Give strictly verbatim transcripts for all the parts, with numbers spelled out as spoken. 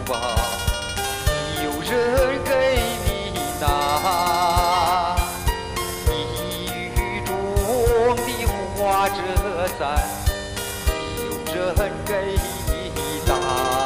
吧，有人给你拿。你雨中的花遮伞，有人给你打。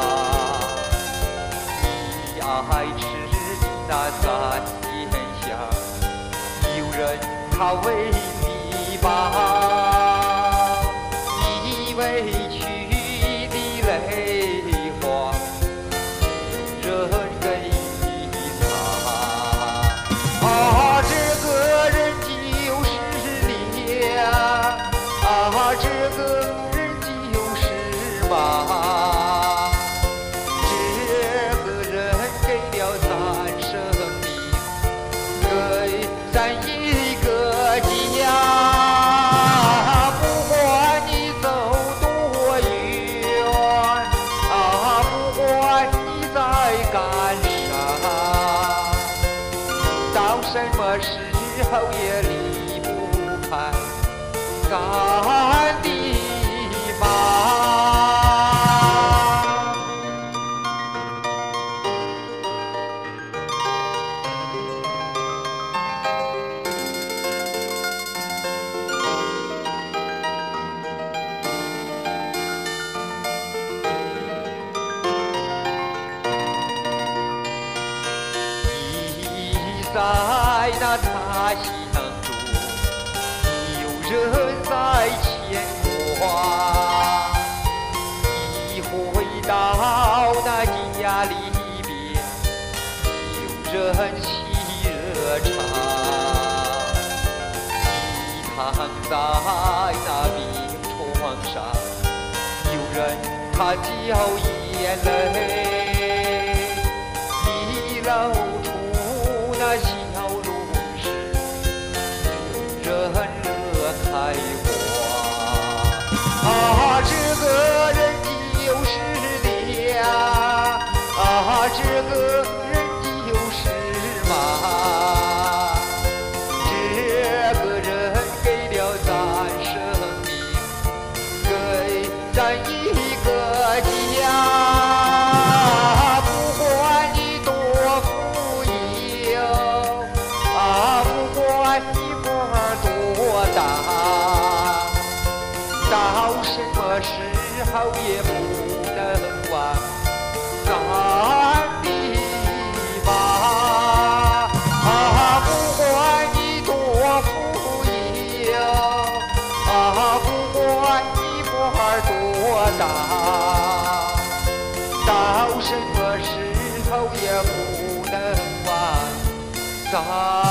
你爱吃的那三鲜香，有人他为你把你委屈的泪花，有人给你擦。啊，这个人就是你呀！啊，这个人就是妈。这个人给了咱生命，给咱一个家。不管你走多远，啊，不管你在干啥，到什么时候也离不开咱的妈。在那他乡中，有人在牵挂。一回到那家里边，有人沏热茶。你躺在那病床上，有人他掉眼泪。你露出那笑容时，有人乐开花。啊，这个人就是你呀！啊，这个人就是妈。这个人给了咱生命，给咱一个家。到什么时候也不能忘咱的妈。啊，不管你多富有，啊，不管你官儿多大，到什么时候也不能忘咱